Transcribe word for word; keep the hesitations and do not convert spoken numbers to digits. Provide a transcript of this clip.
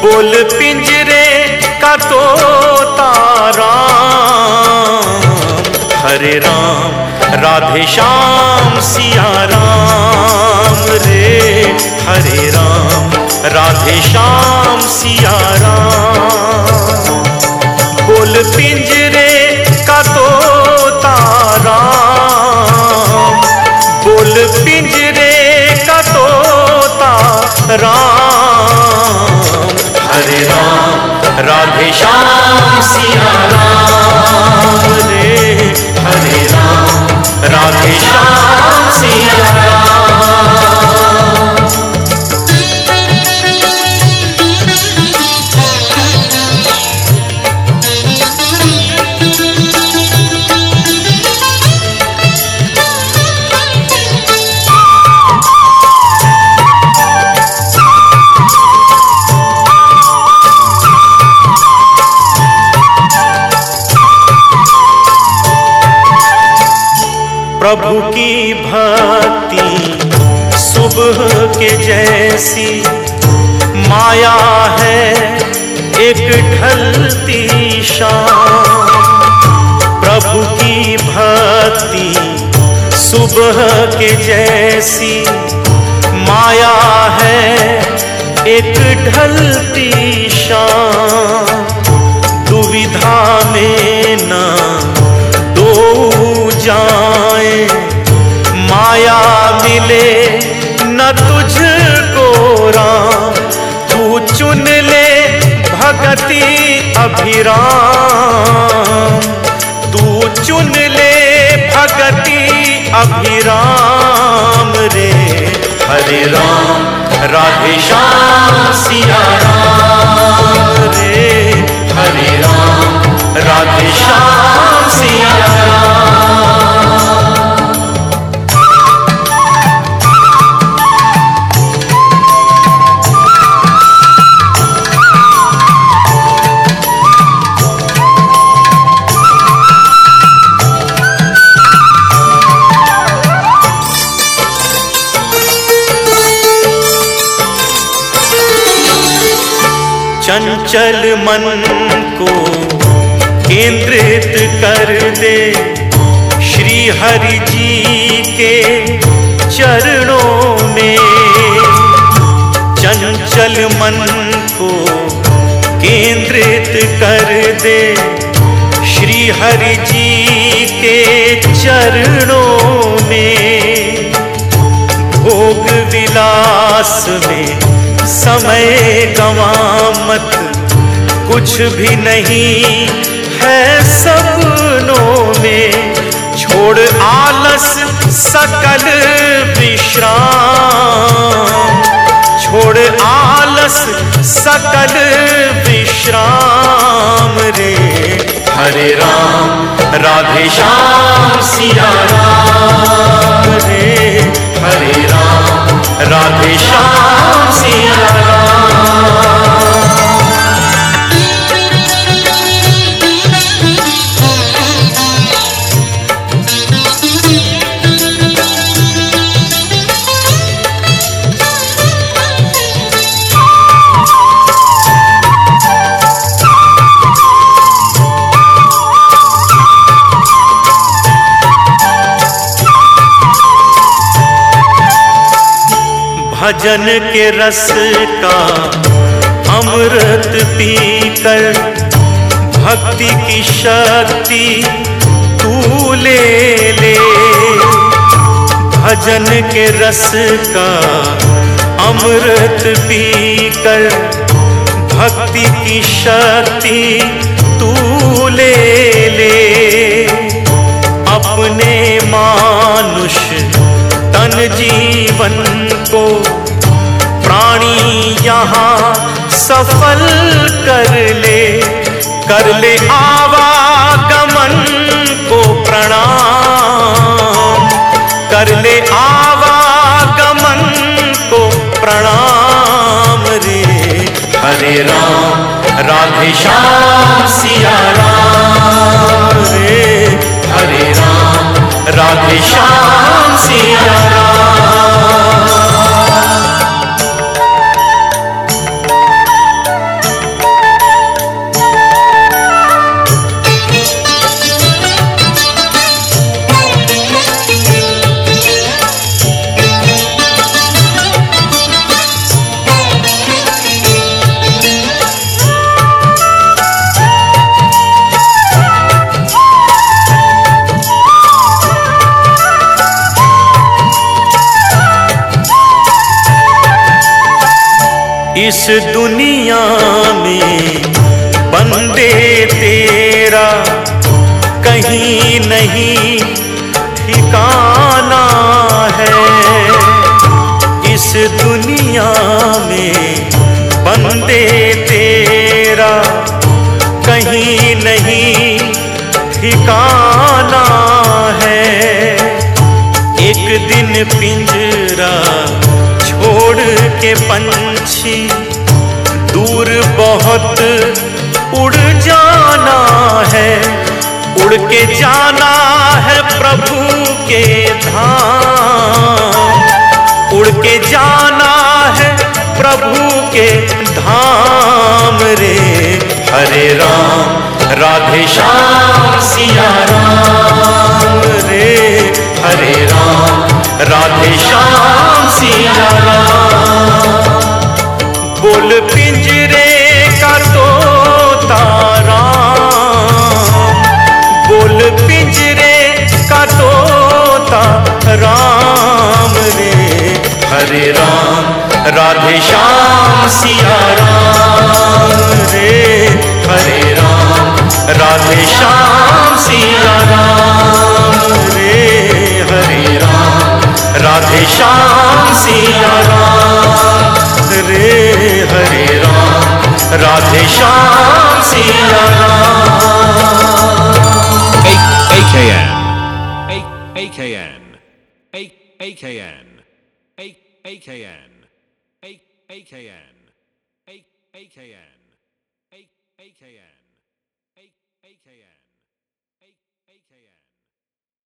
बोल पिंजरे का तोता राम, हरे राम राधे श्याम सिया राम रे, हरे राम राधे श्याम सिया राम। बोल पिंजरे का तोता राम, बोल पिंजरे का तोता राम, हरे राम राधे श्याम सिया राम रे, हरे राम राधे श्याम सिया राम। प्रभु की भक्ति सुबह के जैसी, माया है एक ढलती शाम। प्रभु की भक्ति सुबह के जैसी, माया है एक ढलती शाम। दुविधा में न दो जाए, माया मिले न तुझको राम। तू चुन ले भगति अभिराम, तू चुन ले भगति अभिराम रे, हरे राम राधे श्याम सिया राम रे, हरे राम राधे श्याम सिया राम। चंचल मन को केंद्रित कर दे श्री हरि जी के चरणों में। चंचल मन को केंद्रित कर दे श्री हरि जी के चरणों में। भोग विलास में समय गवा मत, कुछ भी नहीं है सपनों में। छोड़ आलस सकल विश्राम, छोड़ आलस सकल विश्राम रे, हरे राम राधे श्याम सिया राम रे, हरे राम राधे श्याम सिया राम। भजन के रस का अमृत पीकर, भक्ति की शक्ति तू ले ले। भजन के रस का अमृत पीकर, भक्ति की शक्ति तू ले ले। अपने मानुष तन जीवन को प्राणी यहाँ सफल कर ले। कर ले आवागमन को प्रणाम, कर ले आवागमन को प्रणाम रे, हरे राम राधे श्याम सिया राम रे, हरे राम राधे श्याम सिया राम। इस दुनिया में बंदे तेरा कहीं नहीं ठिकाना है। इस दुनिया में बंदे तेरा कहीं नहीं ठिकाना है। एक दिन पिंजरा छोड़ के पंछी दूर बहुत उड़ जाना है। उड़ के जाना है प्रभु के धाम, उड़ के जाना है प्रभु के धाम रे। हरे राम राधे श्याम सिया राम रे। हरे राम राधे श्याम सिया राम। बोल पिंजरे का तोता राम, बोल पिंजरे का तोता राम रे। हरे राम राधे श्याम सिया राम रे। हरे राम राधे श्याम सिया राम रे। हरे राम राधे श्याम सिया राम रे। हरे Ram Radhe Shyam Siya Ram. A K N A K N A K N A K N A K N A K N A K N A K N